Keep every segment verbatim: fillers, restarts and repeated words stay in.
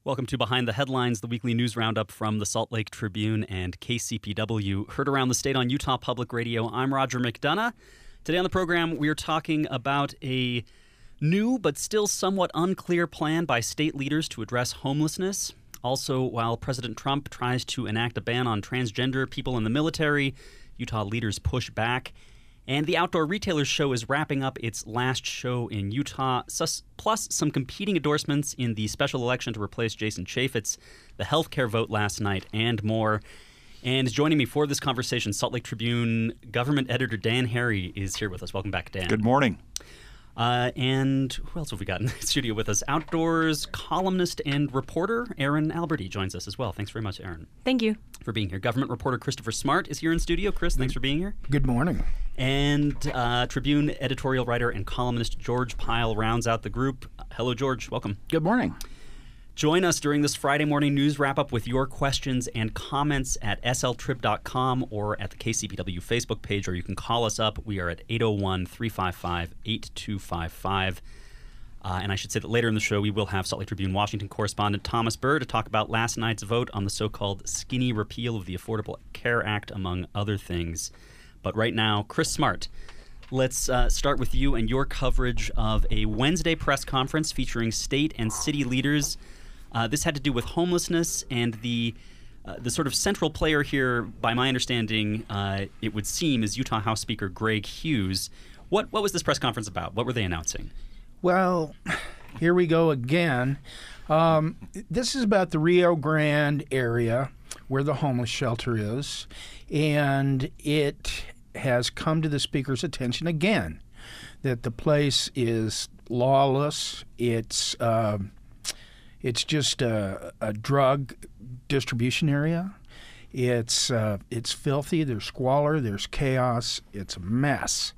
Welcome to Behind the Headlines, the weekly news roundup from the Salt Lake Tribune and K C P W. Heard around the state on Utah Public Radio. I'm Roger McDonough. Today on the program, we are talking about a new but still somewhat unclear plan by state leaders to address homelessness. Also, while President Trump tries to enact a ban on transgender people in the military, Utah leaders push back. And the Outdoor Retailers Show is wrapping up its last show in Utah, plus some competing endorsements in the special election to replace Jason Chaffetz, the healthcare vote last night, and more. And joining me for this conversation, Salt Lake Tribune government editor Dan Harry is here with us. Welcome back, Dan. Good morning. Uh, and who else have we got in the studio with us? Outdoors columnist and reporter Erin Alberti joins us as well. Thanks very much, Erin. Thank you for being here. Government reporter Christopher Smart is here in studio. Chris, thanks for being here. Good morning. And uh, Tribune editorial writer and columnist George Pyle rounds out the group. Hello, George. Welcome. Good morning. Join us during this Friday morning news wrap-up with your questions and comments at s l trib dot com or at the K C P W Facebook page, or you can call us up. We are at eight oh one, three five five, eight two five five. Uh, and I should say that later in the show, we will have Salt Lake Tribune Washington correspondent Thomas Burr to talk about last night's vote on the so-called skinny repeal of the Affordable Care Act, among other things. But right now, Chris Smart, let's uh, start with you and your coverage of a Wednesday press conference featuring state and city leaders. Uh, this had to do with homelessness, and the uh, the sort of central player here, by my understanding, uh, it would seem, is Utah House Speaker Greg Hughes. What what was this press conference about? What were they announcing? Well, here we go again. Um, this is about the Rio Grande area where the homeless shelter is, and it has come to the Speaker's attention again that the place is lawless. It's uh, It's just a, a drug distribution area. It's uh, it's filthy. There's squalor. There's chaos. It's a mess.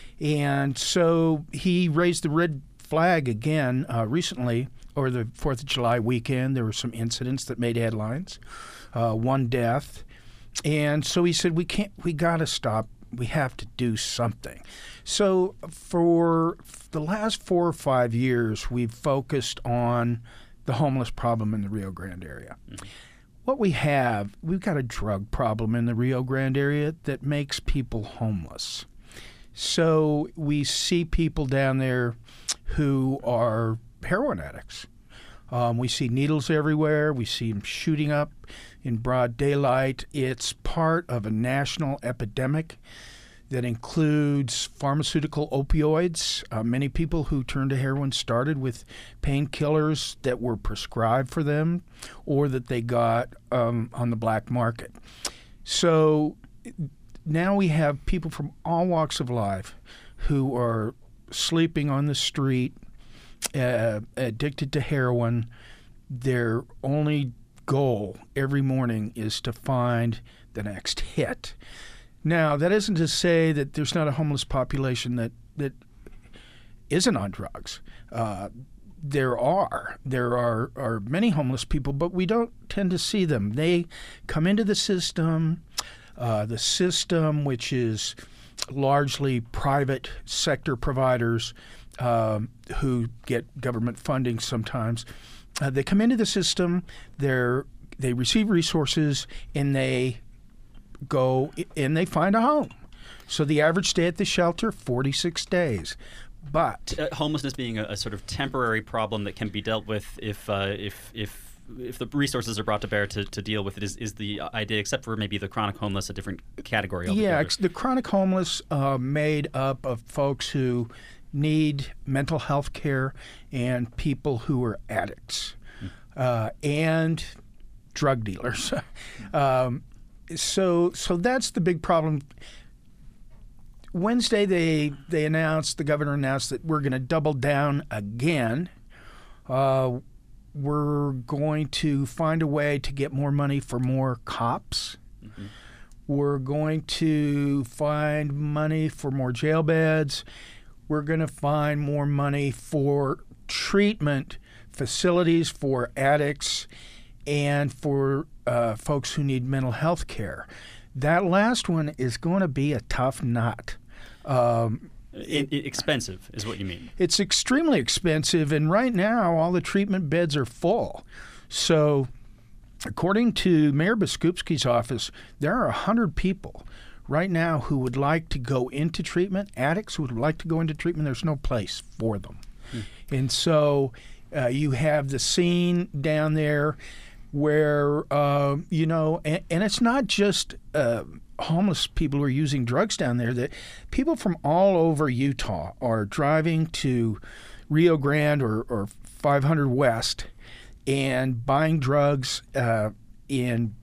And so he raised the red flag again uh, recently, or the fourth of July weekend. There were some incidents that made headlines, uh, one death. And so he said, we can't, we got to stop. We have to do something. So for the last four or five years, we've focused on the homeless problem in the Rio Grande area. Mm-hmm. What we have, we've got a drug problem in the Rio Grande area that makes people homeless. So we see people down there who are heroin addicts. Um, we see needles everywhere. We see them shooting up in broad daylight. It's part of a national epidemic that includes pharmaceutical opioids. Uh, many people who turn to heroin started with painkillers that were prescribed for them or that they got um, on the black market. So now we have people from all walks of life who are sleeping on the street, uh, addicted to heroin. Their only goal every morning is to find the next hit. Now, that isn't to say that there's not a homeless population that, that isn't on drugs. Uh, there are. There are, are many homeless people, but we don't tend to see them. They come into the system, uh, the system, which is largely private sector providers um, who get government funding sometimes. Uh, they come into the system, they're, they receive resources, and they go and they find a home. So the average stay at the shelter, forty-six days. But uh, homelessness being a, a sort of temporary problem that can be dealt with if uh, if if if the resources are brought to bear to, to deal with it is, is the idea, except for maybe the chronic homeless, a different category altogether. Yeah, the chronic homeless uh, made up of folks who need mental health care and people who are addicts mm. uh, and drug dealers. um, So so that's the big problem. Wednesday they they announced, the governor announced that we're going to double down again. Uh, we're going to find a way to get more money for more cops. Mm-hmm. We're going to find money for more jail beds. We're going to find more money for treatment facilities for addicts and for uh, folks who need mental health care. That last one is going to be a tough nut. Um, it, it, expensive is what you mean. It's extremely expensive, and right now all the treatment beds are full. So, according to Mayor Biskupski's office, there are one hundred people right now who would like to go into treatment, addicts who would like to go into treatment. There's no place for them. Hmm. And so uh, you have the scene down there where, uh, you know, and, and it's not just uh, homeless people who are using drugs down there. That people from all over Utah are driving to Rio Grande or, or five hundred West and buying drugs uh, in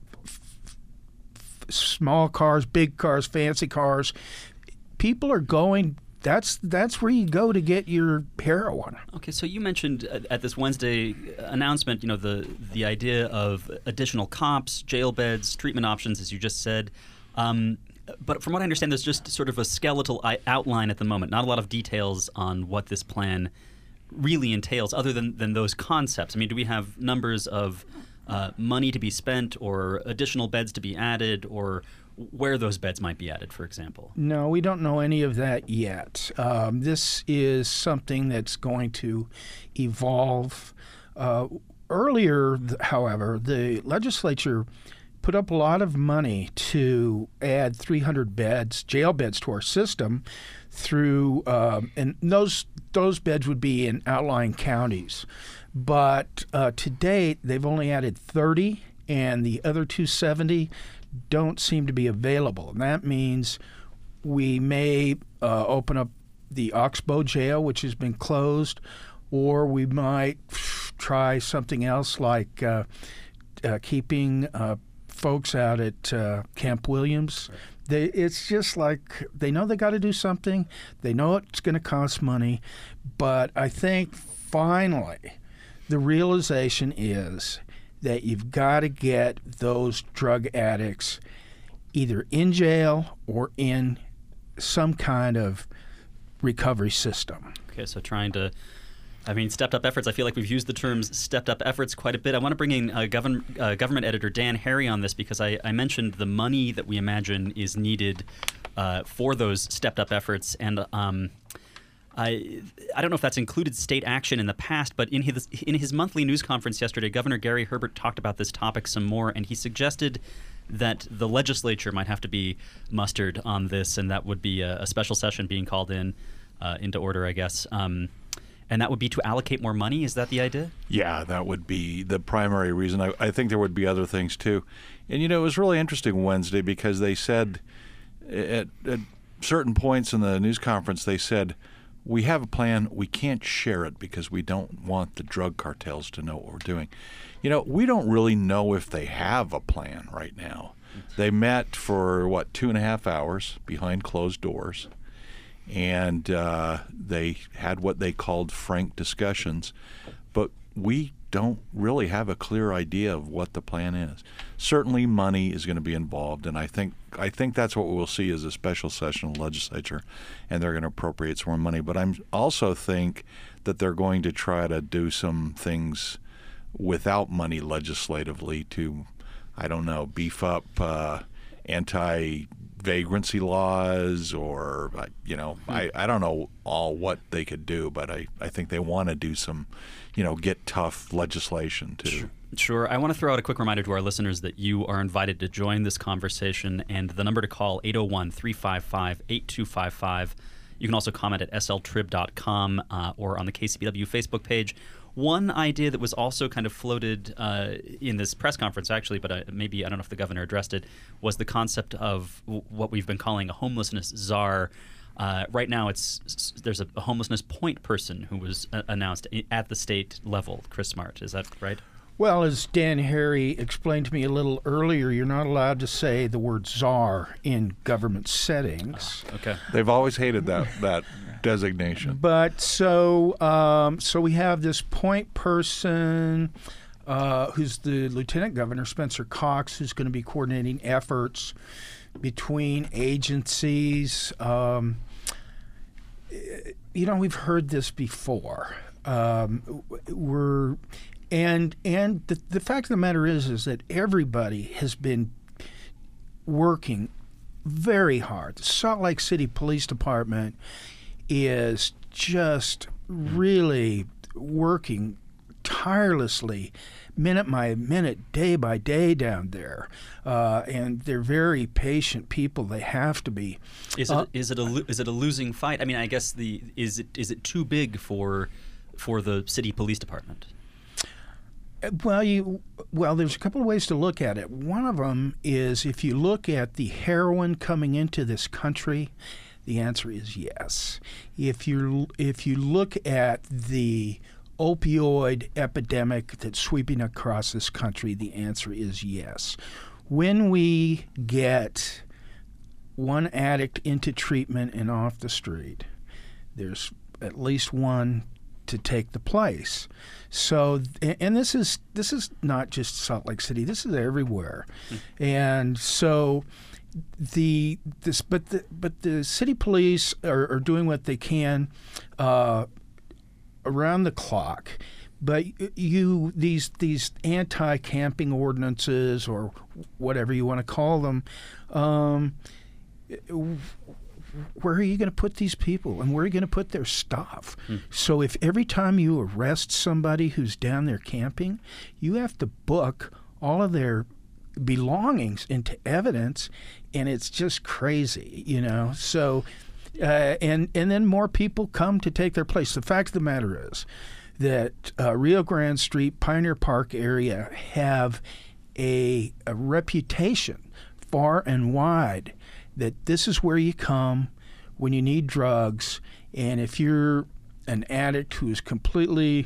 small cars, big cars, fancy cars. People are going, that's that's where you go to get your heroin. Okay, so you mentioned at this Wednesday announcement, you know, the the idea of additional cops, jail beds, treatment options, as you just said. Um, but from what I understand, there's just sort of a skeletal outline at the moment, not a lot of details on what this plan really entails other than, than those concepts. I mean, do we have numbers of Uh, money to be spent or additional beds to be added or where those beds might be added, for example? No, we don't know any of that yet. Um, this is something that's going to evolve. Uh, earlier, however, the legislature put up a lot of money to add three hundred beds, jail beds, to our system through, um, and those those beds would be in outlying counties. But uh, to date, they've only added thirty, and the other two hundred seventy don't seem to be available. And that means we may uh, open up the Oxbow jail, which has been closed, or we might try something else like uh, uh, keeping uh, folks out at uh, Camp Williams. Right. They, it's just like they know they got to do something. They know it's going to cost money. But I think finally the realization is that you've got to get those drug addicts either in jail or in some kind of recovery system. Okay, so trying to, I mean, stepped up efforts. I feel like we've used the terms stepped up efforts quite a bit. I want to bring in uh, govern, uh, government editor Dan Harry on this because I, I mentioned the money that we imagine is needed uh, for those stepped up efforts. And um, I I don't know if that's included state action in the past, but in his in his monthly news conference yesterday, Governor Gary Herbert talked about this topic some more, and he suggested that the legislature might have to be mustered on this, and that would be a, a special session being called in uh, into order, I guess. Um, and that would be to allocate more money. Is that the idea? Yeah, that would be the primary reason. I, I think there would be other things too. And you know, it was really interesting Wednesday because they said at, at certain points in the news conference, they said, we have a plan. We can't share it because we don't want the drug cartels to know what we're doing. You know, we don't really know if they have a plan right now. They met for, what, two and a half hours behind closed doors, and uh, they had what they called frank discussions. But we don't really have a clear idea of what the plan is. Certainly money is going to be involved, and I think I think that's what we'll see is a special session of the legislature, and they're going to appropriate some more money. But I also think that they're going to try to do some things without money legislatively to, I don't know, beef up uh, anti-vagrancy laws or, you know, hmm. I, I don't know all what they could do, but I, I think they want to do some, you know, get tough legislation too. Sure. I want to throw out a quick reminder to our listeners that you are invited to join this conversation, and the number to call, eight oh one, three five five, eight two five five. You can also comment at S L trib dot com uh, or on the K C B W Facebook page. One idea that was also kind of floated uh, in this press conference, actually, but uh, maybe I don't know if the governor addressed it, was the concept of w- what we've been calling a homelessness czar. Uh, right now, it's there's a, a homelessness point person who was uh, announced at the state level. Chris Smart, is that right? Well, as Dan Harry explained to me a little earlier, you're not allowed to say the word czar in government settings. Oh, okay. They've always hated that that designation. But so um, so we have this point person uh, who's the Lieutenant Governor, Spencer Cox, who's going to be coordinating efforts between agencies. Um, you know, we've heard this before. Um, we're and and the, the fact of the matter is is that everybody has been working very hard. The Salt Lake City Police Department is just really working tirelessly, minute by minute, day by day down there, uh, and they're very patient people. They have to be. Is it is it a lo- is it a losing fight? I mean, I guess the is it is it too big for for the city police department? Well, you well, there's a couple of ways to look at it. One of them is if you look at the heroin coming into this country, the answer is yes. If you if you look at the opioid epidemic that's sweeping across this country, the answer is yes. When we get one addict into treatment and off the street, there's at least one to take the place. So, and this is this is not just Salt Lake City. This is everywhere, mm. and so the this but the but the city police are, are doing what they can uh, around the clock. But you these these anti-camping ordinances or whatever you want to call them. Um, Where are you going to put these people, and where are you going to put their stuff? Mm. So if every time you arrest somebody who's down there camping, you have to book all of their belongings into evidence, and it's just crazy, you know. So, uh, and and then more people come to take their place. The fact of the matter is that uh, Rio Grande Street, Pioneer Park area have a, a reputation far and wide that this is where you come when you need drugs, and if you're an addict who is completely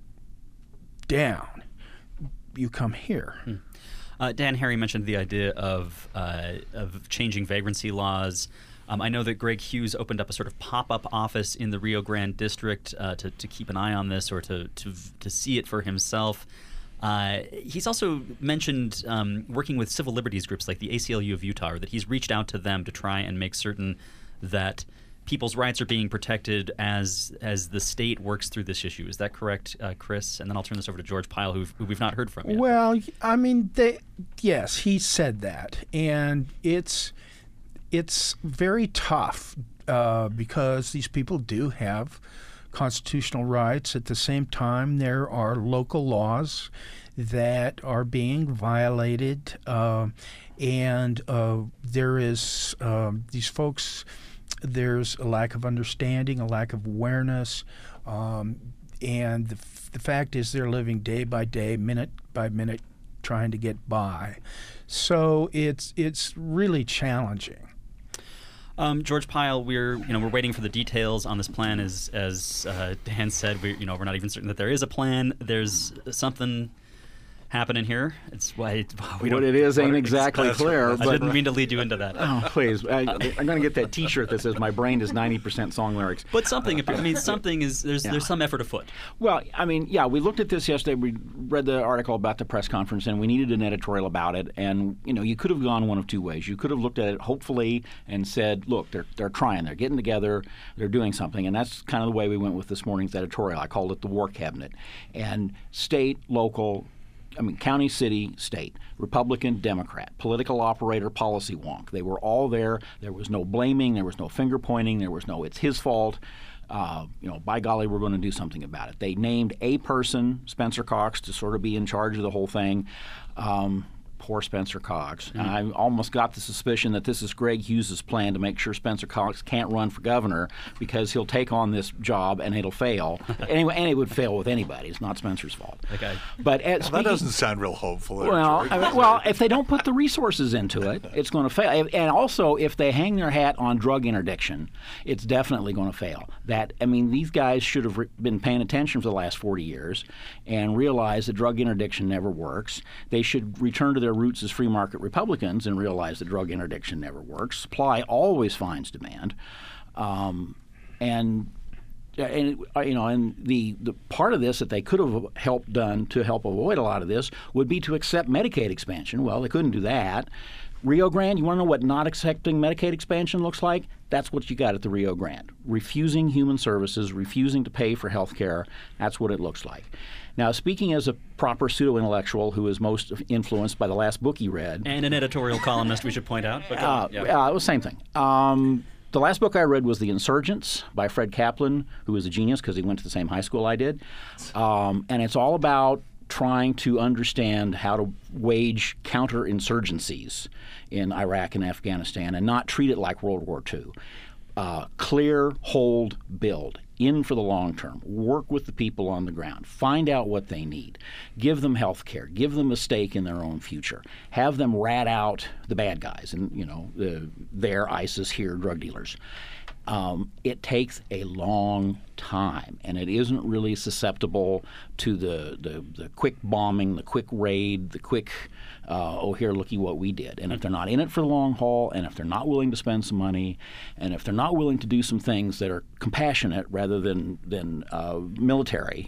down, you come here. Hmm. Uh, Dan Harry mentioned the idea of uh, of changing vagrancy laws. Um, I know that Greg Hughes opened up a sort of pop-up office in the Rio Grande district uh, to, to keep an eye on this or to to, to see it for himself. Uh, he's also mentioned um, working with civil liberties groups like the A C L U of Utah, or that he's reached out to them to try and make certain that people's rights are being protected as as the state works through this issue. Is that correct, uh, Chris? And then I'll turn this over to George Pyle, who who we've not heard from yet. Well, I mean, they, yes, he said that, and it's it's very tough uh, because these people do have constitutional rights. At the same time, there are local laws that are being violated, uh, and uh, there is uh, these folks. There's a lack of understanding, a lack of awareness, um, and the, f- the fact is they're living day by day, minute by minute, trying to get by. So it's it's really challenging. Um, George Pyle, we're you know we're waiting for the details on this plan. As as uh, Dan said, we you know we're not even certain that there is a plan. There's something happening here. It's why we what don't, it is ain't exactly clear. I but, didn't mean to lead you into that. Oh, please! I, I'm going to get that T-shirt that says "My brain is ninety percent song lyrics." But something, I mean, something is there's Yeah. there's some effort afoot. Well, I mean, yeah, we looked at this yesterday. We read the article about the press conference, and we needed an editorial about it. And you know, you could have gone one of two ways. You could have looked at it hopefully and said, "Look, they're they're trying. They're getting together. They're doing something." And that's kind of the way we went with this morning's editorial. I called it the War Cabinet, and state, local. I mean, county, city, state, Republican, Democrat, political operator, policy wonk. They were all there. There was no blaming. There was no finger pointing. There was no it's his fault. Uh, you know, by golly, we're going to do something about it. They named a person, Spencer Cox, to sort of be in charge of the whole thing. Um, poor Spencer Cox. Mm-hmm. And I almost got the suspicion that this is Greg Hughes' plan to make sure Spencer Cox can't run for governor because he'll take on this job and it'll fail. anyway, and it would fail with anybody. It's not Spencer's fault. Okay. But at, Well, speaking, that doesn't sound real hopeful. there, well, George. I mean, well, if they don't put the resources into it, it's going to fail. And also, if they hang their hat on drug interdiction, it's definitely going to fail. That I mean, these guys should have re- been paying attention for the last forty years and realized that drug interdiction never works. They should return to their roots as free market Republicans and realize that drug interdiction never works. Supply always finds demand, um, and. And you know, and the, the part of this that they could have helped done to help avoid a lot of this would be to accept Medicaid expansion. Well, they couldn't do that. Rio Grande, you want to know what not accepting Medicaid expansion looks like? That's what you got at the Rio Grande. Refusing human services, refusing to pay for health care. That's what it looks like. Now, speaking as a proper pseudo-intellectual who is most influenced by the last book he read. And an editorial columnist, we should point out. But go uh, on. Yeah. uh, it was the same thing. Um, The last book I read was The Insurgents by Fred Kaplan, who is a genius because he went to the same high school I did. Um, and it's all about trying to understand how to wage counterinsurgencies in Iraq and Afghanistan and not treat it like World War Two. Uh, clear, hold, build. In for the long term. Work with the people on the ground. Find out what they need. Give them health care. Give them a stake in their own future. Have them rat out the bad guys and, you know, the, there, ISIS, here, drug dealers. Um, it takes a long time, and it isn't really susceptible to the, the, the quick bombing, the quick raid, the quick, uh, oh, here, looky what we did. And if they're not in it for the long haul, and if they're not willing to spend some money, and if they're not willing to do some things that are compassionate rather than, than uh, military,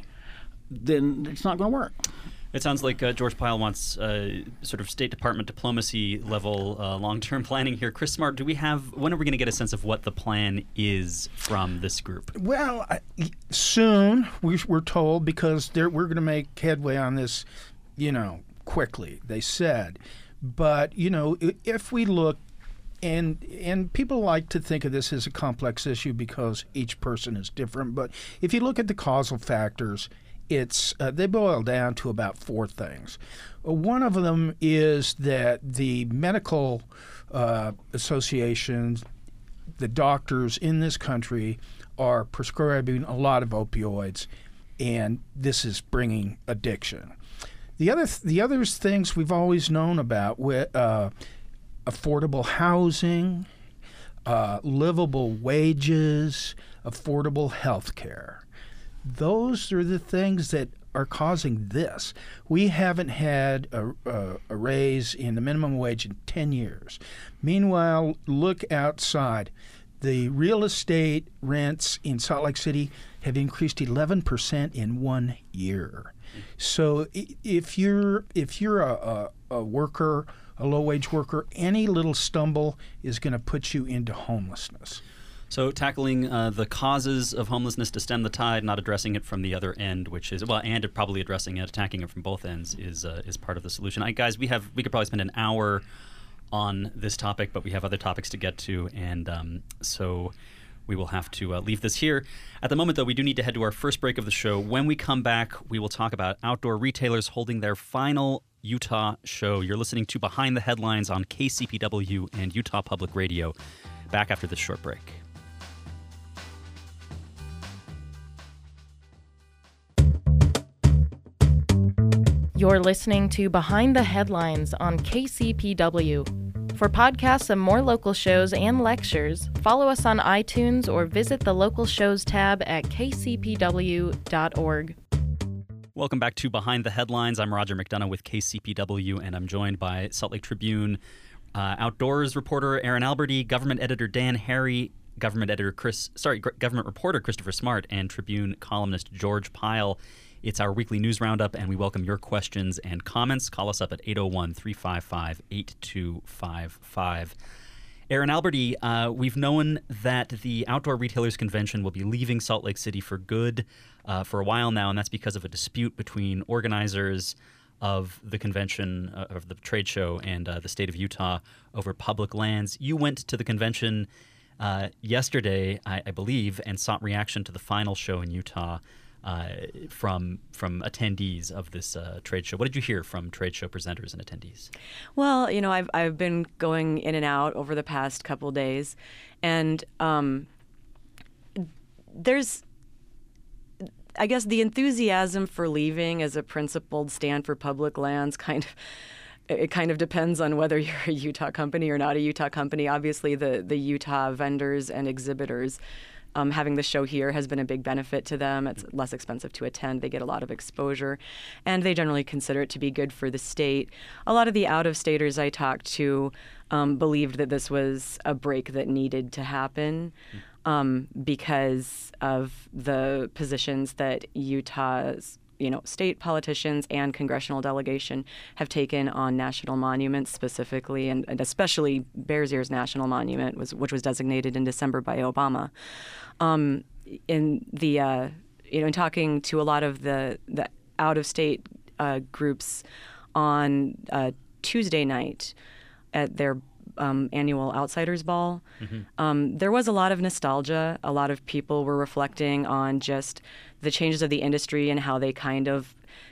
then it's not going to work. It sounds like uh, George Pyle wants uh, sort of State Department diplomacy level uh, long-term planning here. Chris Smart, do we have? When are we going to get a sense of what the plan is from this group? Well, I, soon we, we're told, because we're going to make headway on this, you know, quickly. They said, but you know, if we look. And and people like to think of this as a complex issue because each person is different. But if you look at the causal factors, it's uh, they boil down to about four things. One of them is that the medical uh, associations, the doctors in this country, are prescribing a lot of opioids, and this is bringing addiction. The other th- the other things we've always known about with. Uh, affordable housing, uh, livable wages, affordable health care. Those are the things that are causing this. We haven't had a, a, a raise in the minimum wage in ten years. Meanwhile, look outside. The real estate rents in Salt Lake City have increased eleven percent in one year. So if you're if you're a, a, a worker, a low-wage worker, any little stumble is going to put you into homelessness. So tackling uh, the causes of homelessness to stem the tide, not addressing it from the other end, which is well, and probably addressing it, attacking it from both ends, is uh, is part of the solution. I, guys, we have we could probably spend an hour on this topic, but we have other topics to get to, and um, so we will have to uh, leave this here. At the moment, though, we do need to head to our first break of the show. When we come back, we will talk about outdoor retailers holding their final Utah show. You're listening to Behind the Headlines on K C P W and Utah Public Radio. Back after this short break. You're listening to Behind the Headlines on K C P W. For podcasts of more local shows and lectures, follow us on iTunes or visit the Local Shows tab at k c p w dot org. Welcome back to Behind the Headlines. I'm Roger McDonough with K C P W, and I'm joined by Salt Lake Tribune uh, outdoors reporter Aaron Alberti, government editor Dan Harry, government editor Chris, sorry, government reporter Christopher Smart, and Tribune columnist George Pyle. It's our weekly news roundup, and we welcome your questions and comments. Call us up at eight oh one, three five five, eight two five five. Aaron Alberti, uh, we've known that the Outdoor Retailers Convention will be leaving Salt Lake City for good uh, for a while now, and that's because of a dispute between organizers of the convention, uh, of the trade show, and uh, the state of Utah over public lands. You went to the convention uh, yesterday, I, I believe, and sought reaction to the final show in Utah. Uh, from from attendees of this uh, trade show. What did you hear from trade show presenters and attendees? Well, you know, I've I've been going in and out over the past couple days, and um, there's, I guess, the enthusiasm for leaving as a principled stand for public lands kind of. It kind of depends on whether you're a Utah company or not a Utah company. Obviously, the the Utah vendors and exhibitors. Um, having the show here has been a big benefit to them. It's less expensive to attend. They get a lot of exposure, and they generally consider it to be good for the state. A lot of the out-of-staters I talked to um, believed that this was a break that needed to happen um, because of the positions that Utah's you know, state politicians and congressional delegation have taken on national monuments specifically, and, and especially Bears Ears National Monument, was, which was designated in December by Obama. Um, in the, uh, you know, in talking to a lot of the, the out-of-state uh, groups on uh, Tuesday night at their Um, annual Outsiders Ball. Mm-hmm. Um, there was a lot of nostalgia. A lot of people were reflecting on just the changes of the industry and how they kind of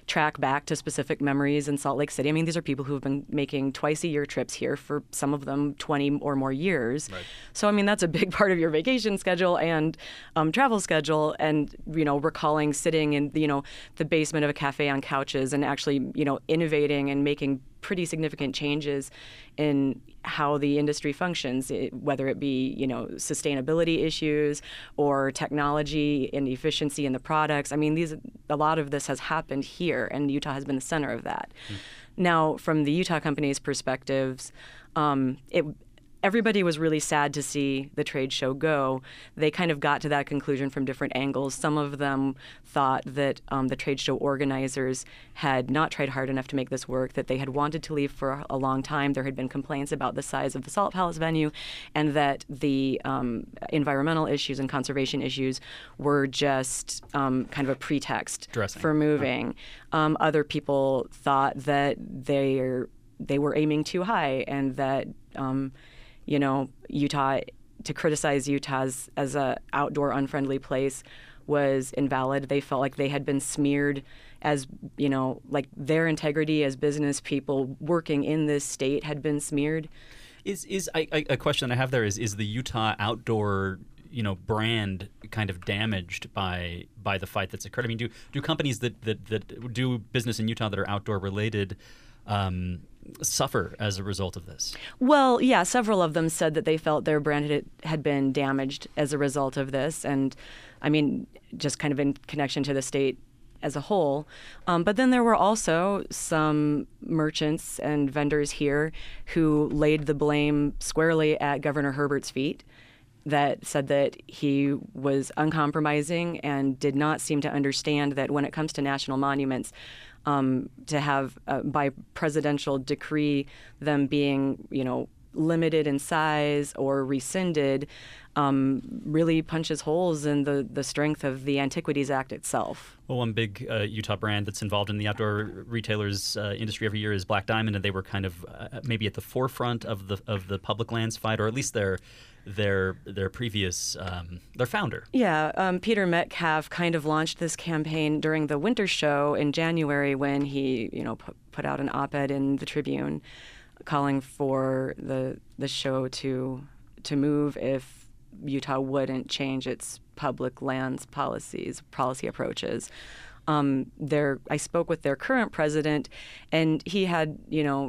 track back to specific memories in Salt Lake City. I mean, these are people who have been making twice-a-year trips here for some of them twenty or more years. Right. So, I mean, that's a big part of your vacation schedule and um, travel schedule, and, you know, recalling sitting in, you know, the basement of a cafe on couches and actually, you know, innovating and making pretty significant changes in how the industry functions, it, whether it be, you know, sustainability issues or technology and efficiency in the products. I mean, these a lot of this has happened here, and Utah has been the center of that. Mm. Now, from the Utah companies' perspectives, um, it everybody was really sad to see the trade show go. They kind of got to that conclusion from different angles. Some of them thought that um, the trade show organizers had not tried hard enough to make this work, that they had wanted to leave for a long time. There had been complaints about the size of the Salt Palace venue, and that the um, environmental issues and conservation issues were just um, kind of a pretext Dressing. for moving. Um, other people thought that they they were aiming too high, and that um, you know, Utah, to criticize Utah as, as a outdoor unfriendly place was invalid. They felt like they had been smeared as, you know, like their integrity as business people working in this state had been smeared. Is is I, I, a question I have there is is the Utah outdoor, you know, brand kind of damaged by by the fight that's occurred? I mean, do do companies that that, that do business in Utah that are outdoor related Um, suffer as a result of this? Well, yeah, several of them said that they felt their brand had, had been damaged as a result of this. And I mean, just kind of in connection to the state as a whole. Um, but then there were also some merchants and vendors here who laid the blame squarely at Governor Herbert's feet, that said that he was uncompromising and did not seem to understand that when it comes to national monuments, Um, to have, uh, by presidential decree, them being, you know, limited in size or rescinded, um, really punches holes in the, the strength of the Antiquities Act itself. Well, one big uh, Utah brand that's involved in the outdoor retailers uh, industry every year is Black Diamond, and they were kind of uh, maybe at the forefront of the of the public lands fight, or at least their their their previous um, their founder. Yeah, um, Peter Metcalf kind of launched this campaign during the winter show in January, when he, you know, put, put out an op-ed in the Tribune calling for the the show to to move if Utah wouldn't change its public lands policies, policy approaches. Um, their, I spoke with their current president, and he had, you know,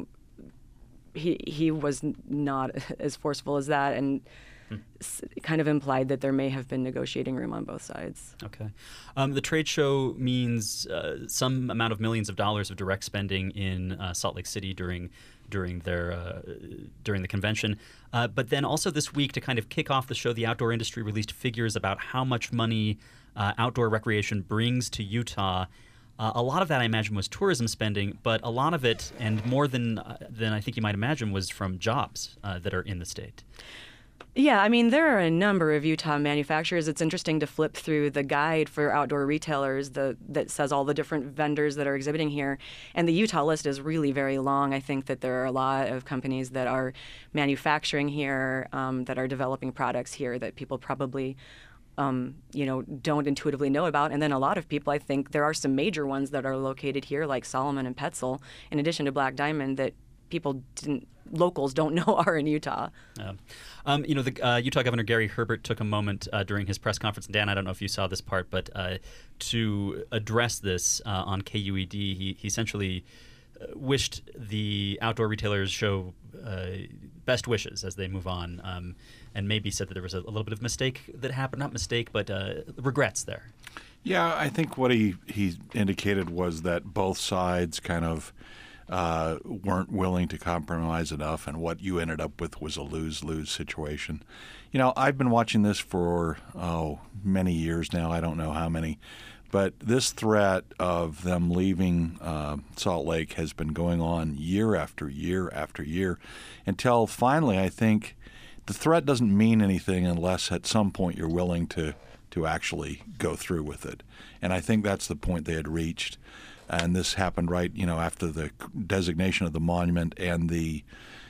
he he was not as forceful as that, and hmm. s- kind of implied that there may have been negotiating room on both sides. Okay. Um, the trade show means uh, some amount of millions of dollars of direct spending in uh, Salt Lake City during during their uh, during the convention. Uh, but then also this week, to kind of kick off the show, the outdoor industry released figures about how much money uh, outdoor recreation brings to Utah. Uh, a lot of that, I imagine, was tourism spending, but a lot of it, and more than uh, than I think you might imagine, was from jobs uh, that are in the state. Yeah, I mean, there are a number of Utah manufacturers. It's interesting to flip through the guide for outdoor retailers the, that says all the different vendors that are exhibiting here. And the Utah list is really very long. I think that there are a lot of companies that are manufacturing here, um, that are developing products here that people probably Um, you know, don't intuitively know about. And then a lot of people, I think there are some major ones that are located here, like Solomon and Petzl, in addition to Black Diamond, that people didn't, locals don't know are in Utah. Yeah. Um, you know, the uh, Utah Governor Gary Herbert took a moment uh, during his press conference. And Dan, I don't know if you saw this part, but uh, to address this uh, on K U E D, he, he essentially uh, wished the outdoor retailers show uh, best wishes as they move on, um, and maybe said that there was a, a little bit of mistake that happened, not mistake, but uh, regrets there. Yeah, I think what he, he indicated was that both sides kind of uh, weren't willing to compromise enough, and what you ended up with was a lose-lose situation. You know, I've been watching this for, oh, many years now. I don't know how many. But this threat of them leaving uh, Salt Lake has been going on year after year after year, until finally I think the threat doesn't mean anything unless at some point you're willing to, to actually go through with it. And I think that's the point they had reached. And this happened right, you know, after the designation of the monument and the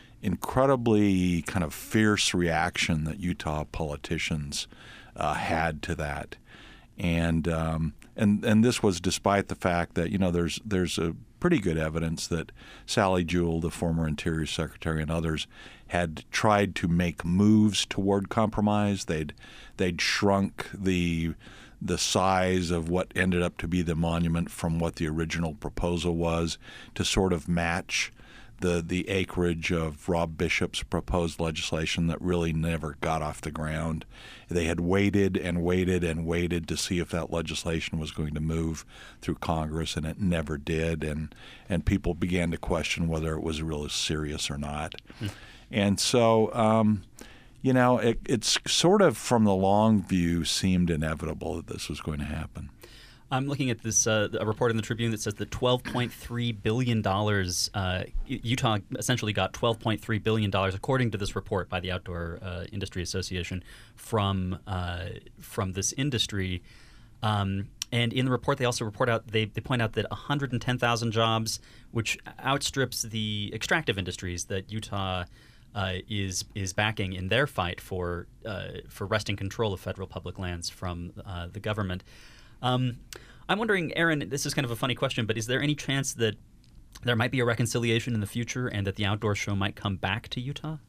incredibly kind of fierce reaction that Utah politicians uh, had to that. And um, and and this was despite the fact that you know there's there's a pretty good evidence that Sally Jewell, the former Interior Secretary, and others had tried to make moves toward compromise. They'd they'd shrunk the the size of what ended up to be the monument from what the original proposal was to sort of match the the acreage of Rob Bishop's proposed legislation that really never got off the ground. They had waited and waited and waited to see if that legislation was going to move through Congress, and it never did. And and people began to question whether it was really serious or not. Hmm. And so, um, you know, it, it's sort of from the long view seemed inevitable that this was going to happen. I'm looking at this uh, a report in the Tribune that says that twelve point three billion dollars, uh, Utah essentially got twelve point three billion dollars, according to this report by the Outdoor uh, Industry Association, from uh, from this industry. Um, and in the report, they also report out they, they point out that one hundred ten thousand jobs, which outstrips the extractive industries that Utah uh, is is backing in their fight for uh, for wresting control of federal public lands from uh, the government. Um, I'm wondering, Aaron, this is kind of a funny question, but is there any chance that there might be a reconciliation in the future and that the outdoor show might come back to Utah?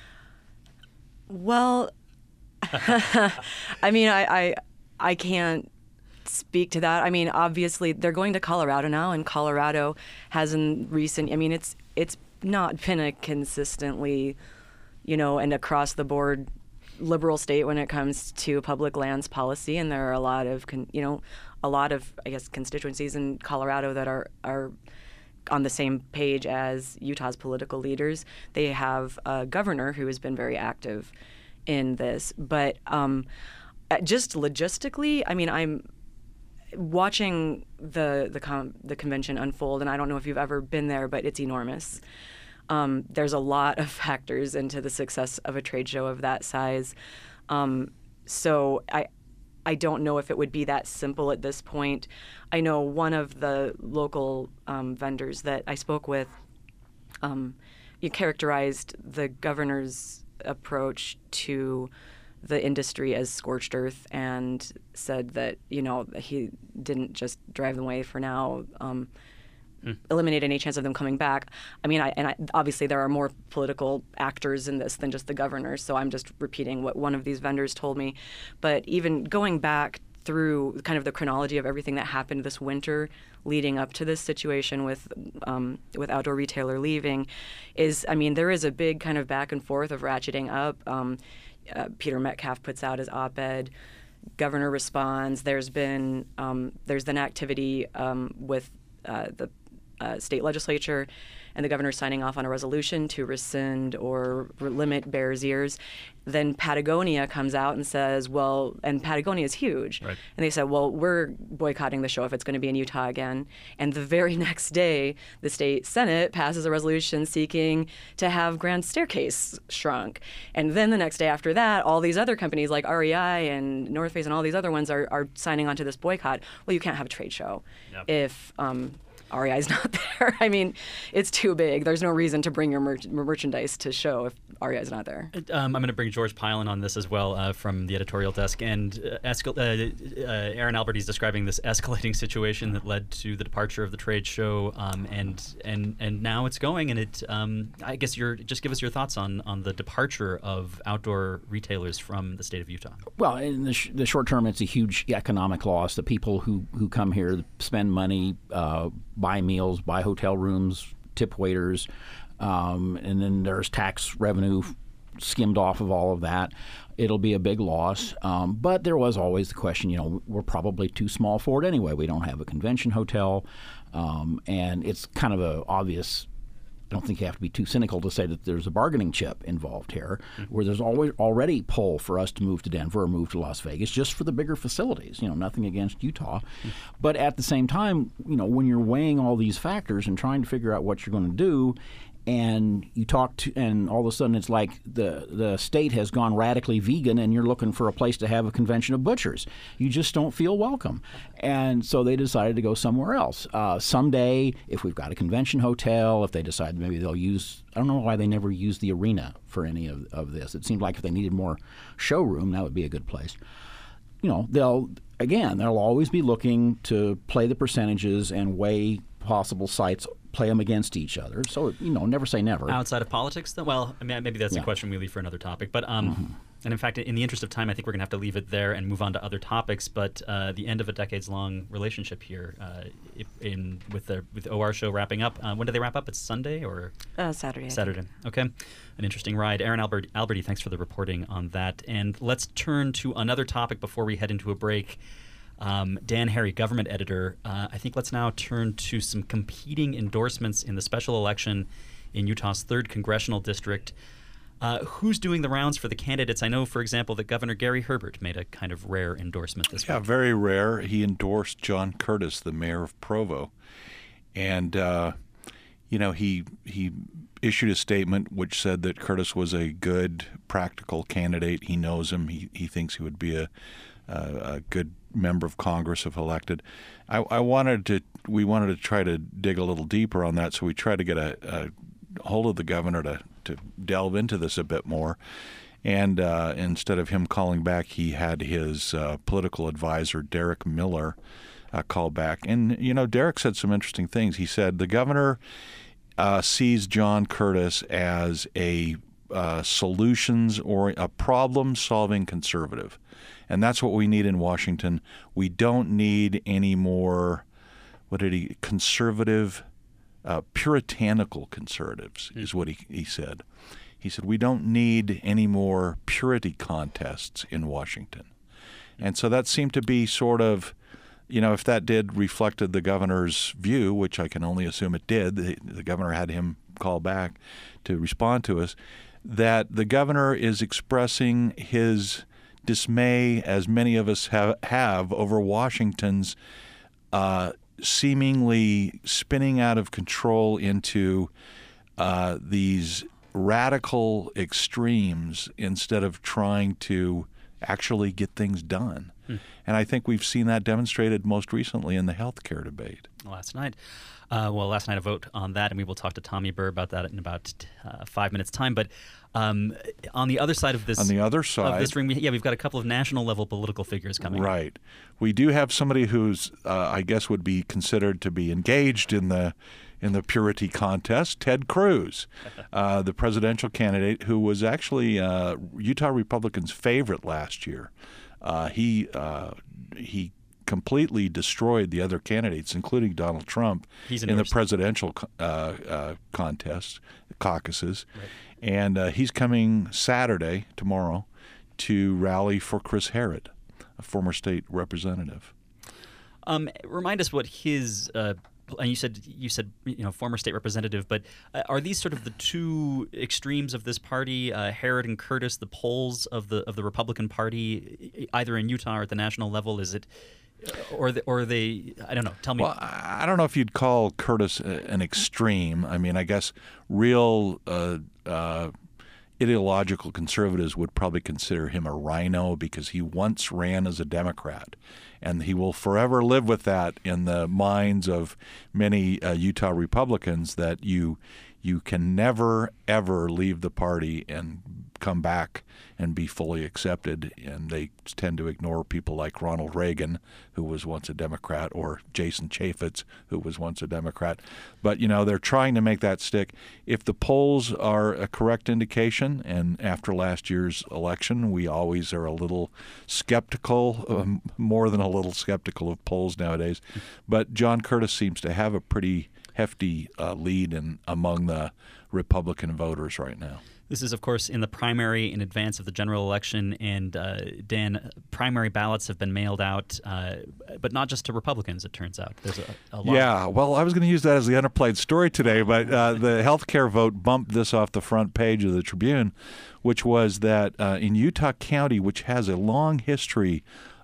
Well, I mean, I, I I can't speak to that. I mean, obviously, they're going to Colorado now, and Colorado has in recent, I mean, it's it's not been a consistently, you know, and across the board liberal state when it comes to public lands policy, and there are a lot of, con, you know, a lot of, I guess, constituencies in Colorado that are, are on the same page as Utah's political leaders. They have a governor who has been very active in this. But um, just logistically, I mean, I'm watching the the, com- the convention unfold, and I don't know if you've ever been there, but it's enormous. Um, there's a lot of factors into the success of a trade show of that size. Um, so I I don't know if it would be that simple at this point. I know one of the local um, vendors that I spoke with, um, you characterized the governor's approach to the industry as scorched earth and said that, you know, he didn't just drive them away for now. Um, eliminate any chance of them coming back. I mean, I, and I, obviously there are more political actors in this than just the governor, so I'm just repeating what one of these vendors told me. But even going back through kind of the chronology of everything that happened this winter leading up to this situation with um, with Outdoor Retailer leaving is, I mean, there is a big kind of back and forth of ratcheting up. Um, uh, Peter Metcalf puts out his op-ed. Governor responds. There's been um, there's been activity um, with uh, the Uh, state legislature and the governor signing off on a resolution to rescind or re- limit Bears Ears. Then Patagonia comes out and says, well, and Patagonia is huge. Right. And they said, well, we're boycotting the show if it's going to be in Utah again. And the very next day, the state Senate passes a resolution seeking to have Grand Staircase shrunk. And then the next day after that, all these other companies like R E I and North Face and all these other ones are, are signing on to this boycott. Well, you can't have a trade show yep. if um, R E I is not there. I mean, it's too big. There's no reason to bring your mer- merchandise to show if R E I is not there. Um, I'm going to bring George Pilen on this as well uh, from the editorial desk. And uh, escal- uh, uh, Aaron Alberti is describing this escalating situation that led to the departure of the trade show, um, and and and now it's going. And it, um, I guess, you're just give us your thoughts on on the departure of outdoor retailers from the state of Utah. Well, in the, sh- the short term, it's a huge economic loss. The people who who come here spend money. Uh, buy meals, buy hotel rooms, tip waiters, um, and then there's tax revenue skimmed off of all of that. It'll be a big loss. Um, but there was always the question, you know, we're probably too small for it anyway. We don't have a convention hotel. Um, and it's kind of a obvious, I don't think you have to be too cynical to say that there's a bargaining chip involved here, mm-hmm. where there's always already pull for us to move to Denver or move to Las Vegas just for the bigger facilities. You know, nothing against Utah. Mm-hmm. But at the same time, you know, when you're weighing all these factors and trying to figure out what you're going to do, and you talk to, and all of a sudden it's like the the state has gone radically vegan, and you're looking for a place to have a convention of butchers. You just don't feel welcome, and so they decided to go somewhere else. Uh, someday, if we've got a convention hotel, if they decide maybe they'll use, I don't know why they never used the arena for any of, of this. It seemed like if they needed more showroom, that would be a good place. you know, they'll again they'll always be looking to play the percentages and weigh possible sites, play them against each other. So, you know, never say never. Outside of politics, though? Well, I mean, maybe that's Yeah. a question we leave for another topic. But, um, Mm-hmm. and in fact, in the interest of time, I think we're going to have to leave it there and move on to other topics. But uh, the end of a decades-long relationship here, uh, in with the with the O R show wrapping up. Uh, when do they wrap up? It's Sunday or Uh, Saturday. I think. Saturday? Okay, an interesting ride. Aaron Albert, Alberti, thanks for the reporting on that. And let's turn to another topic before we head into a break. Um, Dan Harry, government editor. Uh, I think let's now turn to some competing endorsements in the special election in Utah's third congressional district. Uh, who's doing the rounds for the candidates? I know, for example, that Governor Gary Herbert made a kind of rare endorsement this Yeah, week. very rare. He endorsed John Curtis, the mayor of Provo, and uh, you know he he issued a statement which said that Curtis was a good, practical candidate. He knows him. He he thinks he would be a a, a good member of Congress if elected. I, I wanted to we wanted to try to dig a little deeper on that, so we tried to get a, a hold of the governor to to delve into this a bit more. And uh, instead of him calling back, he had his uh, political advisor, Derek Miller, uh, call back. And, you know, Derek said some interesting things. He said the governor uh, sees John Curtis as a uh, solutions or a problem-solving conservative. And that's what we need in Washington. We don't need any more, what did he, conservative, uh, puritanical conservatives, mm. is what he, he said. He said, we don't need any more purity contests in Washington. And so that seemed to be sort of, you know, if that did reflected the governor's view, which I can only assume it did, the, the governor had him call back to respond to us, that the governor is expressing his dismay, as many of us have, have over Washington's uh, seemingly spinning out of control into uh, these radical extremes instead of trying to actually get things done. Hmm. And I think we've seen that demonstrated most recently in the healthcare debate. Last night. Uh, well, last night a vote on that, and we will talk to Tommy Burr about that in about uh, five minutes' time. But um, on the other side of this, on the other side of this ring, we, yeah, we've got a couple of national level political figures coming. Right. We do have somebody who's, uh, I guess, would be considered to be engaged in the in the purity contest. Ted Cruz, uh, the presidential candidate, who was actually uh, Utah Republicans' favorite last year. Uh, he uh, he. completely destroyed the other candidates, including Donald Trump, in the presidential uh, uh, contest, caucuses. Right. And uh, he's coming Saturday, tomorrow, to rally for Chris Herrod, a former state representative. Um, remind us what his, uh, and you said you said you know former state representative, but uh, are these sort of the two extremes of this party, uh, Herrod and Curtis, the poles of the of the Republican Party, either in Utah or at the national level? Is it? Or the, or they, I don't know. Tell me. Well, I don't know if you'd call Curtis an extreme. I mean, I guess real uh, uh, ideological conservatives would probably consider him a rhino because he once ran as a Democrat. And he will forever live with that in the minds of many uh, Utah Republicans, that you you can never, ever leave the party and come back and be fully accepted. And they tend to ignore people like Ronald Reagan, who was once a Democrat, or Jason Chaffetz, who was once a Democrat. But, you know, they're trying to make that stick. If the polls are a correct indication, and after last year's election, we always are a little skeptical, um, more than a little skeptical of polls nowadays. But John Curtis seems to have a pretty hefty uh, lead in among the Republican voters right now. This is, of course, in the primary in advance of the general election. And, uh, Dan, primary ballots have been mailed out, uh, but not just to Republicans, it turns out. There's a, a lot. Yeah, well, I was going to use that as the underplayed story today, but uh, the healthcare vote bumped this off the front page of the Tribune, which was that uh, in Utah County, which has a long history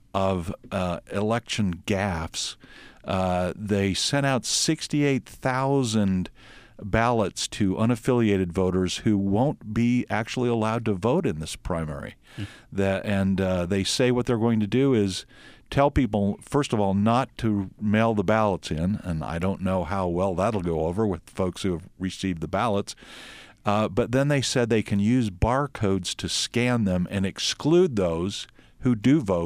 of uh, election gaffes, uh, they sent out sixty-eight thousand ballots to unaffiliated voters who won't be actually allowed to vote in this primary. Mm. That, and uh, they say what they're going to do is tell people, first of all, not to mail the ballots in, and I don't know how well that'll go over with folks who have received the ballots. Uh, but then they said they can use barcodes to scan them and exclude those who do vote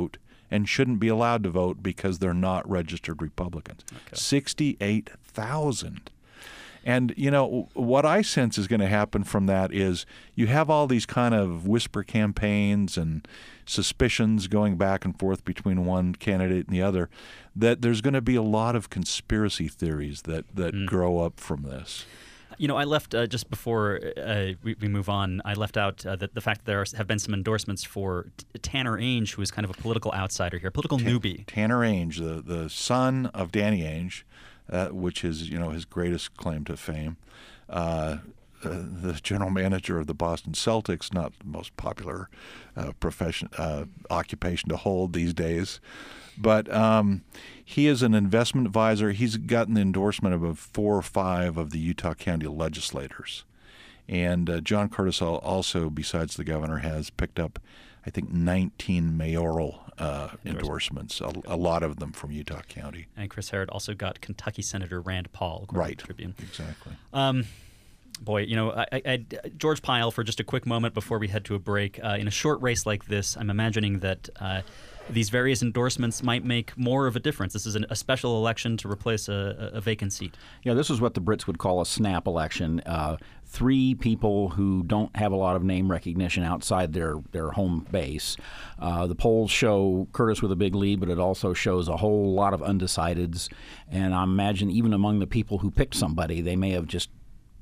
and shouldn't be allowed to vote because they're not registered Republicans. Okay. sixty-eight thousand. And, you know, what I sense is going to happen from that is you have all these kind of whisper campaigns and suspicions going back and forth between one candidate and the other, that there's going to be a lot of conspiracy theories that, that mm. grow up from this. You know, I left uh, just before uh, we, we move on, I left out uh, the, the fact that there are, have been some endorsements for T- Tanner Ainge, who is kind of a political outsider here, a political T- newbie. Tanner Ainge, the, the son of Danny Ainge, uh, which is, you know, his greatest claim to fame. Uh, uh, the general manager of the Boston Celtics, not the most popular uh, profession uh, occupation to hold these days. But um, he is an investment advisor. He's gotten the endorsement of four or five of the Utah County legislators. And uh, John Curtis also, besides the governor, has picked up, I think, nineteen mayoral uh, endorsements, a, a lot of them from Utah County. And Chris Herrod also got Kentucky Senator Rand Paul, according right. to the Tribune. Exactly. Um, Boy, you know, I, I, George Pyle, for just a quick moment before we head to a break, uh, in a short race like this, I'm imagining that uh, these various endorsements might make more of a difference. This is an, a special election to replace a, a vacant seat. Yeah, this is what the Brits would call a snap election. Uh, three people who don't have a lot of name recognition outside their, their home base. Uh, the polls show Curtis with a big lead, but it also shows a whole lot of undecideds. And I imagine even among the people who picked somebody, they may have just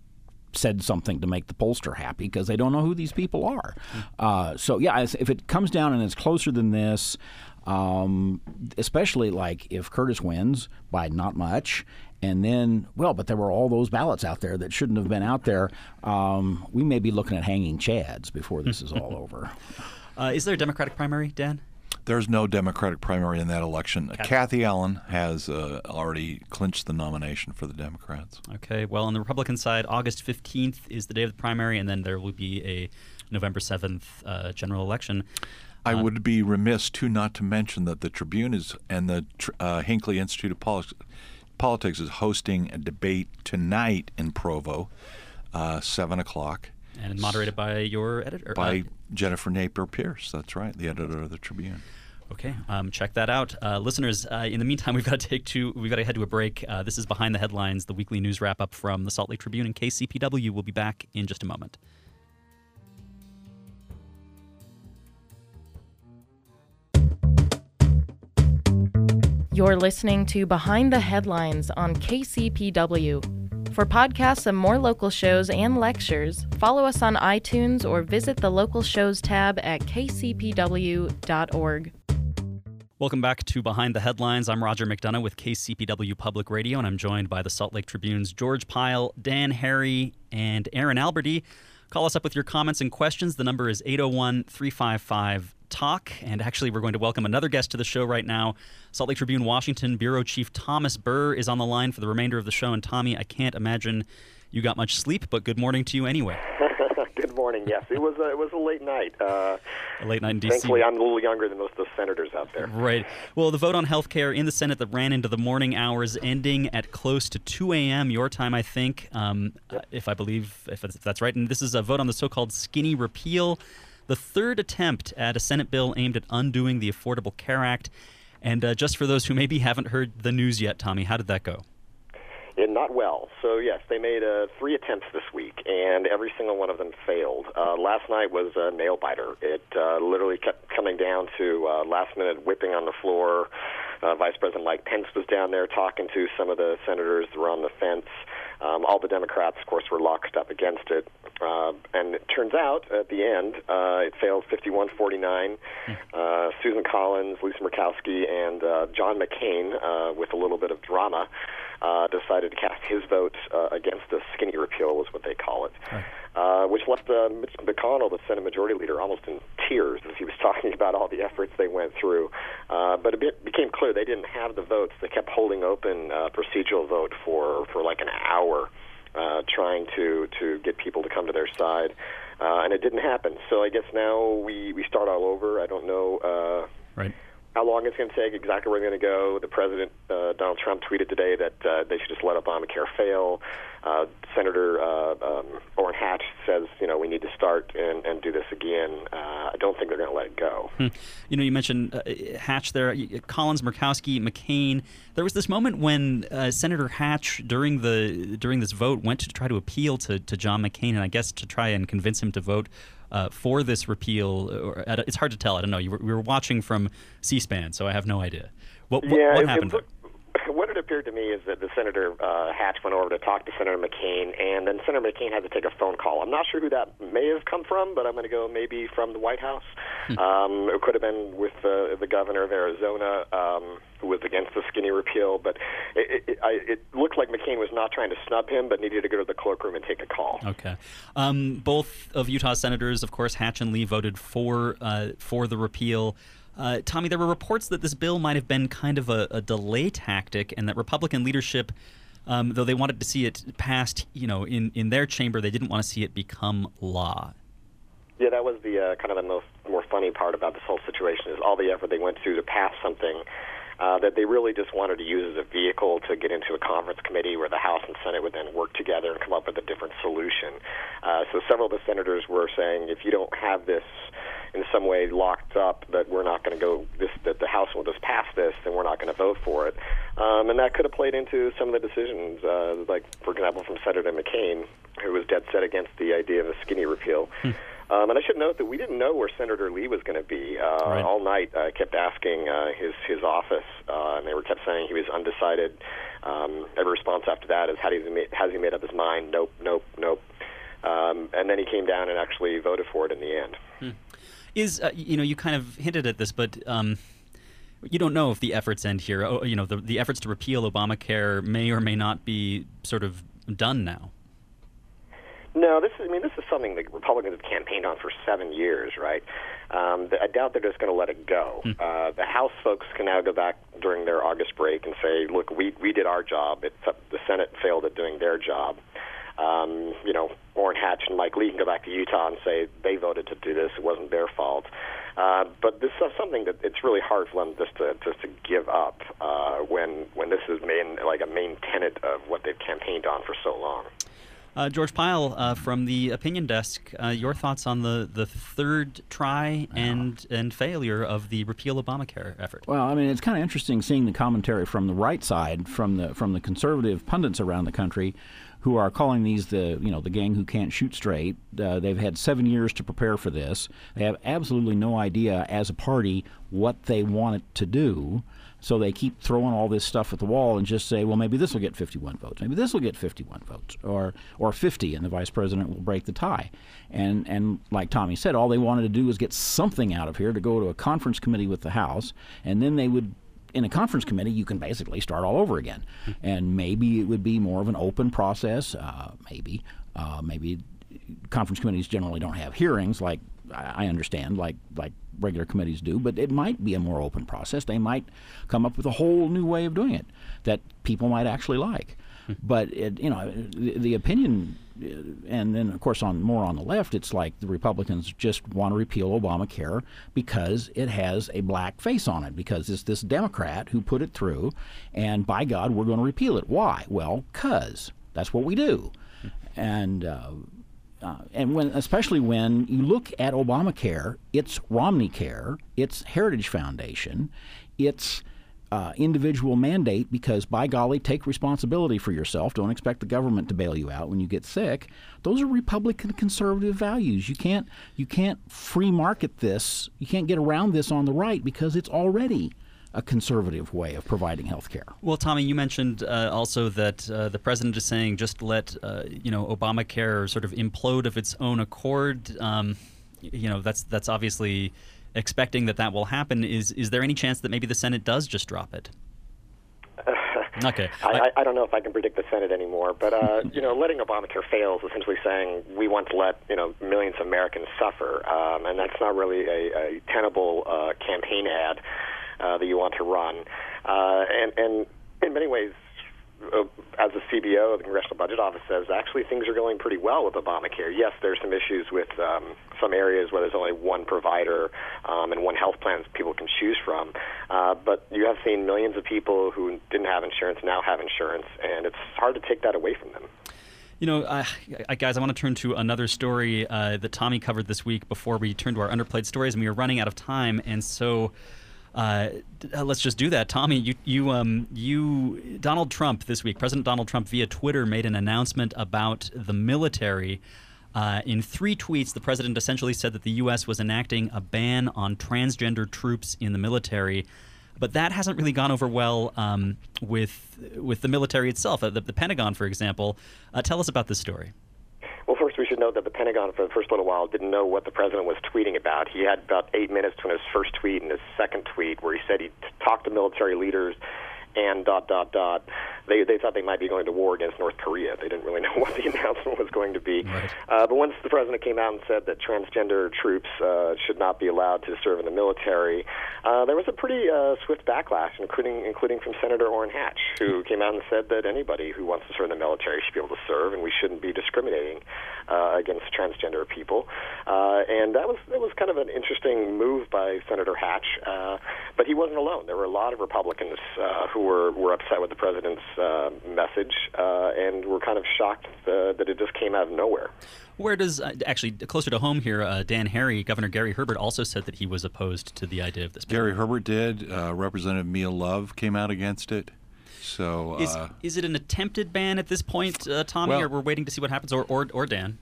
said something to make the pollster happy because they don't know who these people are. Uh, so, yeah, if it comes down and it's closer than this, um, especially like if Curtis wins by not much, and then, well, but there were all those ballots out there that shouldn't have been out there, um, we may be looking at hanging chads before this is all over. Uh, is there a Democratic primary, Dan? There's no Democratic primary in that election. Kathy, Kathy Allen has uh, already clinched the nomination for the Democrats. Okay. Well, on the Republican side, August fifteenth is the day of the primary, and then there will be a November seventh uh, general election. I uh, would be remiss, too, not to mention that the Tribune is and the uh, Hinckley Institute of Politics, Politics is hosting a debate tonight in Provo, uh, seven o'clock. And moderated by your editor? By uh, Jennifer Napier Pierce, that's right, the editor of the Tribune. Okay, um, check that out. Uh, listeners, uh, in the meantime, we've got to take two, we've got to head to a break. Uh, this is Behind the Headlines, the weekly news wrap-up from the Salt Lake Tribune and K C P W. We'll be back in just a moment. You're listening to Behind the Headlines on K C P W. For podcasts of more local shows and lectures, follow us on iTunes or visit the Local Shows tab at k c p w dot org. Welcome back to Behind the Headlines. I'm Roger McDonough with K C P W Public Radio, and I'm joined by the Salt Lake Tribune's George Pyle, Dan Harry, and Aaron Alberty. Call us up with your comments and questions. The number is eight oh one, three five five, talk. And actually, we're going to welcome another guest to the show right now. Salt Lake Tribune Washington Bureau Chief Thomas Burr is on the line for the remainder of the show. And Tommy, I can't imagine you got much sleep, but good morning to you anyway. Good morning. Yes, it was a, it was a late night. Uh, a late night in D C. Thankfully, I'm a little younger than most of the senators out there. Right. Well, the vote on health care in the Senate that ran into the morning hours, ending at close to two a.m. your time, I think, um, yep. if I believe, if that's right. And this is a vote on the so-called skinny repeal, the third attempt at a Senate bill aimed at undoing the Affordable Care Act. And uh, just for those who maybe haven't heard the news yet, Tommy, how did that go? Yeah, not well. So, yes, they made uh, three attempts this week, and every single one of them failed. Uh, last night was a nail-biter. It uh, literally kept coming down to uh, last-minute whipping on the floor. Uh, Vice President Mike Pence was down there talking to some of the senators that were on the fence. Um, all the Democrats, of course, were locked up against it. Uh, and it turns out, at the end, uh, it failed fifty-one forty-nine. Uh, Susan Collins, Lisa Murkowski, and uh, John McCain, uh, with a little bit of drama, uh, decided to cast his vote uh, against the skinny repeal, is what they call it, right. uh, which left uh, Mitch McConnell, the Senate Majority Leader, almost in tears as he was talking about all the efforts they went through. Uh, but it be- became clear they didn't have the votes. They kept holding open a procedural vote for, for like an hour, uh, trying to, to get people to come to their side. Uh, and it didn't happen. So I guess now we, we start all over. I don't know uh, right. how long it's going to take, exactly where they're going to go. The President, uh, Donald Trump, tweeted today that uh, they should just let Obamacare fail. Uh, Senator uh, um, Orrin Hatch Hatch says, you know, we need to start and, and do this again, uh, I don't think they're going to let it go. Hmm. You know, you mentioned uh, Hatch there, Collins, Murkowski, McCain. There was this moment when uh, Senator Hatch, during the during this vote, went to try to appeal to, to John McCain, and I guess to try and convince him to vote uh, for this repeal. Or, uh, it's hard to tell. I don't know. You were, we were watching from C-SPAN, so I have no idea. What, what, yeah, what it, happened it, there? What it appeared to me is that the Senator uh, Hatch went over to talk to Senator McCain, and then Senator McCain had to take a phone call. I'm not sure who that may have come from, but I'm going to go maybe from the White House. Hmm. Um, it could have been with uh, the governor of Arizona, um, who was against the skinny repeal. But it, it, I, it looked like McCain was not trying to snub him, but needed to go to the cloakroom and take a call. Okay. Um, both of Utah's senators, of course, Hatch and Lee, voted for uh, for the repeal. Uh, Tommy, there were reports that this bill might have been kind of a, a delay tactic, and that Republican leadership, um, though they wanted to see it passed, you know, in, in their chamber, they didn't want to see it become law. Yeah, that was the uh, kind of the most more funny part about this whole situation is all the effort they went through to pass something uh, that they really just wanted to use as a vehicle to get into a conference committee where the House and Senate would then work together and come up with a different solution. Uh, so several of the senators were saying, if you don't have this in some way locked up, that we're not going to go, this, that the House will just pass this, and we're not going to vote for it. Um, and that could have played into some of the decisions, uh, like, for example, from Senator McCain, who was dead set against the idea of a skinny repeal. Hmm. Um, and I should note that we didn't know where Senator Lee was going to be. Uh, right. All night I uh, kept asking uh, his, his office, uh, and they were kept saying he was undecided. Um, every response after that is, how has he made, has he made up his mind? Nope, nope, nope. Um, and then he came down and actually voted for it in the end. Hmm. Is, uh, you know, you kind of hinted at this, but um, you don't know if the efforts end here. Oh, you know, the, the efforts to repeal Obamacare may or may not be sort of done now. No, this is, I mean, this is something that Republicans have campaigned on for seven years, right? Um, I doubt they're just going to let it go. Hmm. Uh, the House folks can now go back during their August break and say, look, we, we did our job. It's up, the Senate failed at doing their job. Um, you know, Orrin Hatch and Mike Lee can go back to Utah and say they voted to do this. It wasn't their fault. Uh, but this is something that it's really hard for them just to just to give up uh, when when this is main like a main tenet of what they've campaigned on for so long. Uh, George Pyle uh, from the Opinion Desk, uh, your thoughts on the, the third try and and failure of the repeal Obamacare effort? Well, I mean, it's kind of interesting seeing the commentary from the right side, from the from the conservative pundits around the country, who are calling these the you know the gang who can't shoot straight. Uh, they've had seven years to prepare for this. They have absolutely no idea as a party what they want it to do. So they keep throwing all this stuff at the wall and just say, well, maybe this will get fifty-one votes. Maybe this will get fifty-one votes, or or fifty, and the vice president will break the tie. And and like Tommy said, all they wanted to do was get something out of here to go to a conference committee with the House, and then they would, in a conference committee, you can basically start all over again. And maybe it would be more of an open process. Uh, maybe, uh, maybe conference committees generally don't have hearings like I understand, like like regular committees do, but it might be a more open process. They might come up with a whole new way of doing it that people might actually like. But it, you know, the, the opinion, and then of course on more on the left, it's like the Republicans just want to repeal Obamacare because it has a black face on it, because it's this Democrat who put it through, and by God, we're going to repeal it. Why? Well, 'cause that's what we do, and. Uh, Uh, and when, especially when you look at Obamacare, it's Romney Care, it's Heritage Foundation, it's uh, individual mandate, because by golly, take responsibility for yourself. Don't expect the government to bail you out when you get sick. Those are Republican conservative values. You can't you can't free market this. You can't get around this on the right because it's already a conservative way of providing health care. Well, Tommy, you mentioned uh, also that uh, the president is saying just let uh, you know Obamacare sort of implode of its own accord. Um, you know, that's that's obviously expecting that that will happen. Is is there any chance that maybe the Senate does just drop it? Okay. I, I don't know if I can predict the Senate anymore, but uh, you know, letting Obamacare fail is essentially saying we want to let you know millions of Americans suffer, um, and that's not really a, a tenable uh, campaign ad Uh, that you want to run. Uh, and, and in many ways, uh, as the C B O, the Congressional Budget Office says, actually things are going pretty well with Obamacare. Yes, there's some issues with um, some areas where there's only one provider um, and one health plan people can choose from. Uh, but you have seen millions of people who didn't have insurance now have insurance, and it's hard to take that away from them. You know, uh, guys, I want to turn to another story uh, that Tommy covered this week before we turn to our underplayed stories, and we are running out of time. And so uh, let's just do that. Tommy, you, you, um, you, Donald Trump this week, President Donald Trump via Twitter made an announcement about the military. Uh, in three tweets, the president essentially said that the U S was enacting a ban on transgender troops in the military. But that hasn't really gone over well um, with with the military itself. Uh, the, the Pentagon, for example. Uh, tell us about this story. Well, first we should note that the Pentagon, for the first little while, didn't know what the president was tweeting about. He had about eight minutes between his first tweet and his second tweet where he said he'd talked to military leaders and dot, dot, dot. They they thought they might be going to war against North Korea. They didn't really know what the announcement was going to be. Right. Uh, but once the president came out and said that transgender troops uh, should not be allowed to serve in the military, uh, there was a pretty uh, swift backlash, including including from Senator Orrin Hatch, who came out and said that anybody who wants to serve in the military should be able to serve, and we shouldn't be discriminating uh, against transgender people. Uh, and that was that was kind of an interesting move by Senator Hatch. Uh, but he wasn't alone. There were a lot of Republicans uh, who were, were upset with the president's uh, message uh, and were kind of shocked uh, that it just came out of nowhere. Where does, uh, actually, closer to home here, uh, Dan Harry, Governor Gary Herbert, also said that he was opposed to the idea of this. Gary Herbert did. Uh, Representative Mia Love came out against it. So uh, is, is it an attempted ban at this point, uh, Tommy, well, or we're waiting to see what happens, or, or, or Dan?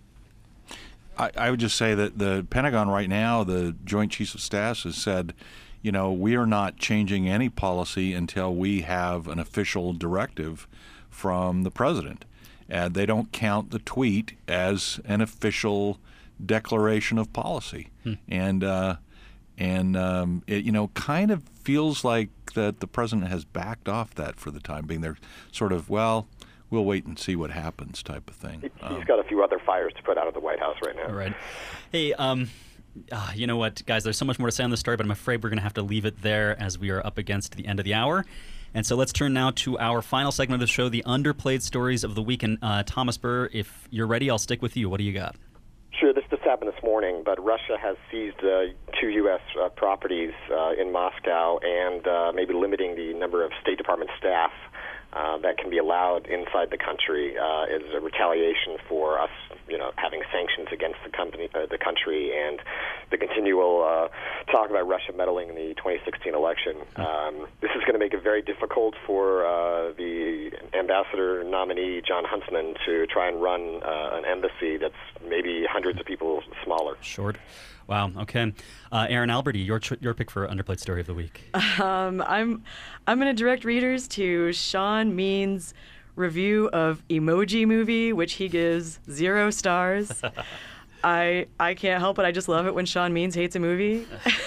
I, I would just say that the Pentagon right now, the Joint Chiefs of Staff has said, you know, we are not changing any policy until we have an official directive from the president. And they don't count the tweet as an official declaration of policy. Hmm. And, uh, and um, it, you know, kind of feels like that the president has backed off that for the time being. They're sort of, well, we'll wait and see what happens type of thing. He's um, got a few other fires to put out of the White House right now. All right. Hey, um... Uh, you know what, guys, there's so much more to say on this story, but I'm afraid we're going to have to leave it there as we are up against the end of the hour. And so let's turn now to our final segment of the show, the underplayed stories of the week. And uh, Thomas Burr, if you're ready, I'll stick with you. What do you got? Sure, this just happened this morning, but Russia has seized uh, two U S uh, properties uh, in Moscow and uh, maybe limiting the number of State Department staff Uh, that can be allowed inside the country uh, as a retaliation for us, you know, having sanctions against the company, uh, the country, and the continual uh, talk about Russia meddling in the twenty sixteen election. Um, this is going to make it very difficult for uh, the ambassador nominee John Huntsman to try and run uh, an embassy that's maybe hundreds of people smaller. Short. Wow. Okay, uh, Aaron Alberti, your tr- your pick for underplayed story of the week. Um, I'm I'm going to direct readers to Sean Mean's review of Emoji Movie, which he gives zero stars. I I can't help it. I just love it when Sean Means hates a movie.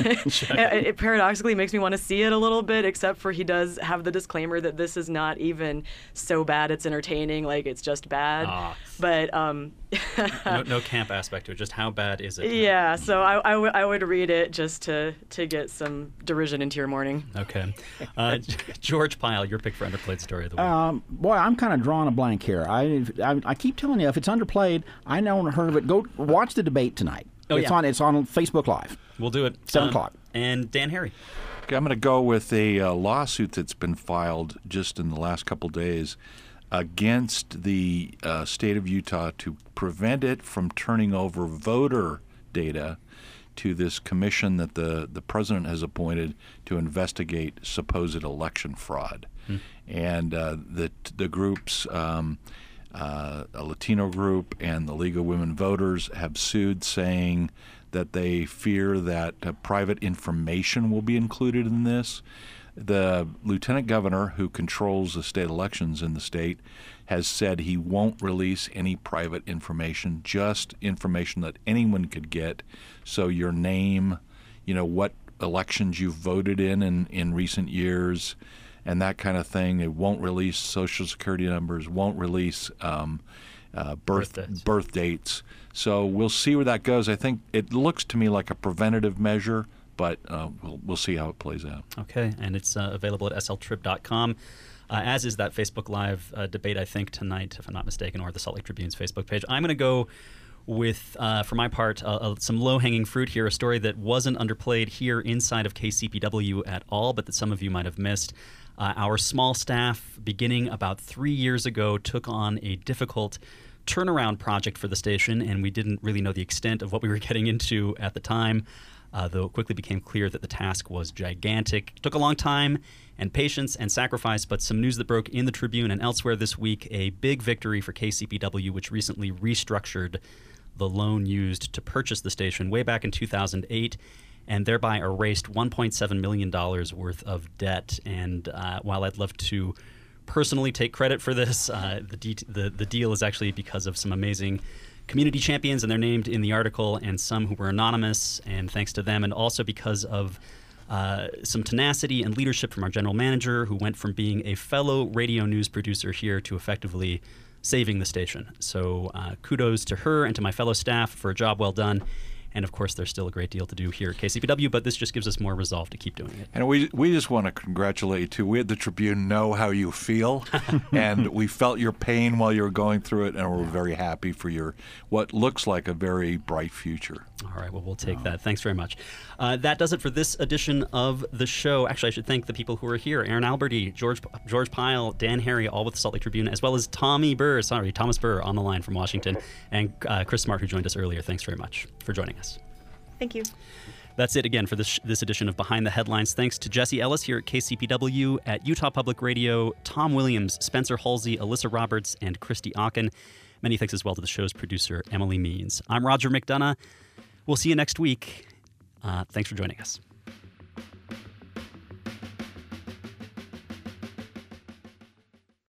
it, it paradoxically makes me want to see it a little bit, except for he does have the disclaimer that this is not even so bad it's entertaining, like it's just bad. Ah. But um, no, no camp aspect to it. Just how bad is it? Yeah, so I, I, w- I would read it just to, to get some derision into your morning. Okay. Uh, George Pyle, your pick for underplayed story of the week. Um, boy, I'm kind of drawing a blank here. I, I I keep telling you, if it's underplayed, I never heard of it. Go watch the debate tonight. Oh, it's yeah. on. It's on Facebook Live. We'll do it. Seven um, o'clock. And Dan Harry. Okay, I'm going to go with a uh, lawsuit that's been filed just in the last couple days against the uh, state of Utah to prevent it from turning over voter data to this commission that the, the president has appointed to investigate supposed election fraud. Hmm. And uh, the the groups, um, uh, a Latino group and the League of Women Voters, have sued, saying that they fear that uh, private information will be included in this. The lieutenant governor, who controls the state elections in the state, has said he won't release any private information, just information that anyone could get. So your name, you know, what elections you've voted in, in in recent years, and that kind of thing. It won't release Social Security numbers, won't release um, uh, birth, birth dates. birth dates. So we'll see where that goes. I think it looks to me like a preventative measure, but uh, we'll we'll see how it plays out. Okay, and it's uh, available at S L trip dot com, uh, as is that Facebook Live uh, debate, I think, tonight, if I'm not mistaken, or the Salt Lake Tribune's Facebook page. I'm going to go with, uh, for my part, uh, uh, some low-hanging fruit here, a story that wasn't underplayed here inside of K C P W at all, but that some of you might have missed. Uh, our small staff, beginning about three years ago, took on a difficult turnaround project for the station, and we didn't really know the extent of what we were getting into at the time, uh, though it quickly became clear that the task was gigantic. It took a long time and patience and sacrifice, but some news that broke in the Tribune and elsewhere this week, a big victory for K C P W, which recently restructured the loan used to purchase the station way back in two thousand eight, and thereby erased one point seven million dollars worth of debt. And uh, while I'd love to personally take credit for this, uh, the, de- the the deal is actually because of some amazing community champions, and they're named in the article, and some who were anonymous, and thanks to them, and also because of uh, some tenacity and leadership from our general manager, who went from being a fellow radio news producer here to effectively saving the station. So uh, kudos to her and to my fellow staff for a job well done. And, of course, there's still a great deal to do here at K C P W, but this just gives us more resolve to keep doing it. And we we just want to congratulate you, too. We at the Tribune know how you feel, and we felt your pain while you were going through it, and we're very happy for your what looks like a very bright future. All right, well, we'll take that. Thanks very much. Uh, that does it for this edition of the show. Actually, I should thank the people who are here. Aaron Alberti, George George Pyle, Dan Harry, all with the Salt Lake Tribune, as well as Tommy Burr, sorry, Thomas Burr on the line from Washington, and uh, Chris Smart, who joined us earlier. Thanks very much for joining us. Thank you. That's it again for this this edition of Behind the Headlines. Thanks to Jesse Ellis here at K C P W, at Utah Public Radio, Tom Williams, Spencer Halsey, Alyssa Roberts, and Christy Ocken. Many thanks as well to the show's producer, Emily Means. I'm Roger McDonough. We'll see you next week. Uh, thanks for joining us.